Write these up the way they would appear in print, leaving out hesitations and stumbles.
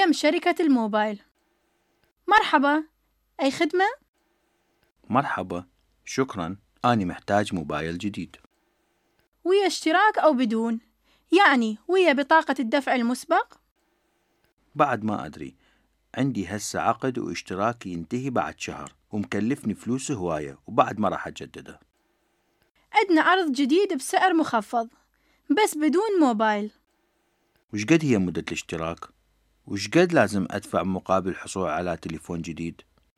قيم شركة الموبايل. مرحبا، أي خدمة؟ مرحبا، شكرا، أنا محتاج موبايل جديد. ويا اشتراك أو بدون؟ يعني ويا بطاقة الدفع المسبق؟ بعد ما أدري، عندي هسه عقد واشتراكي ينتهي بعد شهر ومكلفني فلوس هواية وبعد ما راح أجدده. عندنا عرض جديد بسعر مخفض بس بدون موبايل. وش قد هي مدة الاشتراك؟ وش قد لازم أدفع مقابل الحصول على تليفون جديد؟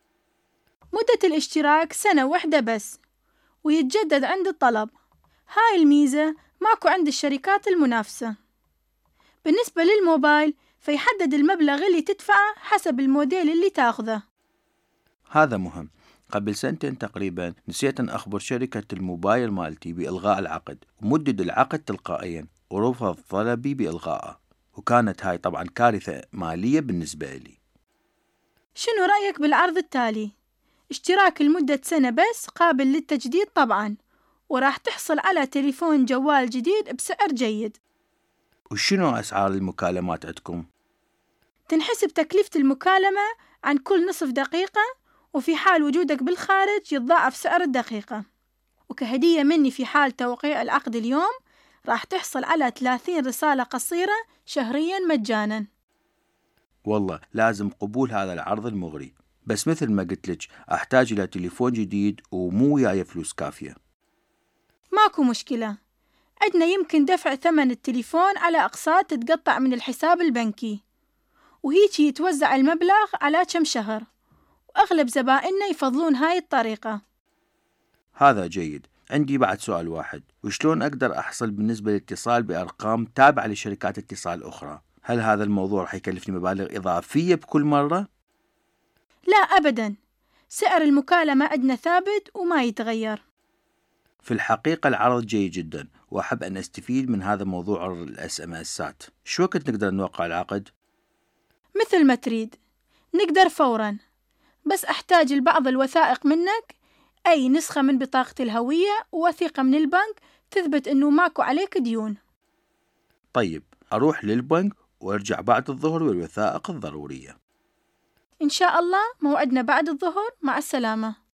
مدة الاشتراك 1 سنة بس، ويتجدد عند الطلب. هاي الميزة ماكو عند الشركات المنافسة. بالنسبة للموبايل فيحدد المبلغ اللي تدفعه حسب الموديل اللي تاخذه. هذا مهم. قبل سنتين تقريبا نسيت أن أخبر شركة الموبايل مالتي بإلغاء العقد، ومدد العقد تلقائيا ورفض طلبي بإلغائه، وكانت هاي طبعا كارثة مالية بالنسبة لي. شنو رأيك بالعرض التالي؟ اشتراك لمدة 1 سنة بس قابل للتجديد طبعا، وراح تحصل على تليفون جوال جديد بسعر جيد. وشنو أسعار المكالمات عندكم؟ تنحسب تكلفة المكالمة عن كل نصف دقيقة، وفي حال وجودك بالخارج يتضاعف سعر الدقيقة. وكهدية مني في حال توقيع العقد اليوم راح تحصل على 30 رسالة قصيرة شهريا مجانا. والله لازم قبول هذا العرض المغري، بس مثل ما قلت لك أحتاج إلى تليفون جديد ومو وياي فلوس كافية. ماكو مشكلة، عندنا يمكن دفع ثمن التليفون على أقساط تتقطع من الحساب البنكي، وهيك يتوزع المبلغ على كم شهر، وأغلب زبائننا يفضلون هاي الطريقة. هذا جيد. عندي بعد سؤال واحد، وشلون أقدر أحصل بالنسبة للاتصال بأرقام تابعة لشركات اتصال أخرى؟ هل هذا الموضوع رح يكلفني مبالغ إضافية بكل مرة؟ لا أبدا، سعر المكالمة عندنا ثابت وما يتغير. في الحقيقة العرض جيد جدا، وأحب أن أستفيد من هذا موضوع الSMSات. شو وقت نقدر نوقع العقد؟ مثل ما تريد، نقدر فورا، بس أحتاج البعض الوثائق منك، أي نسخة من بطاقة الهوية ووثيقة من البنك تثبت أنه ماكو عليك ديون. طيب، أروح للبنك وأرجع بعد الظهر والوثائق الضرورية. إن شاء الله موعدنا بعد الظهر. مع السلامة.